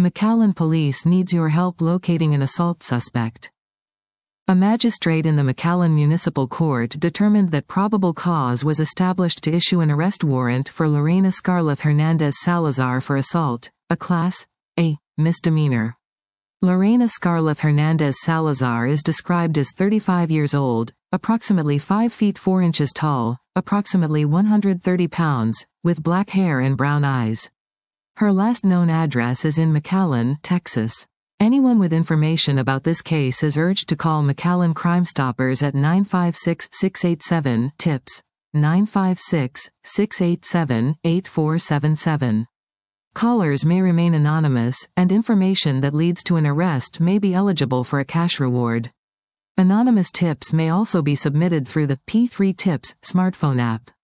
McAllen Police needs your help locating an assault suspect. A magistrate in the McAllen Municipal Court determined that probable cause was established to issue an arrest warrant for Lorena Scarlett Hernandez Salazar for assault, a Class A misdemeanor. Lorena Scarlett Hernandez Salazar is described as 35 years old, approximately 5 feet 4 inches tall, approximately 130 pounds, with black hair and brown eyes. Her last known address is in McAllen, Texas. Anyone with information about this case is urged to call McAllen Crime Stoppers at 956-687-TIPS, 956-687-8477. Callers may remain anonymous, and information that leads to an arrest may be eligible for a cash reward. Anonymous tips may also be submitted through the P3 Tips smartphone app.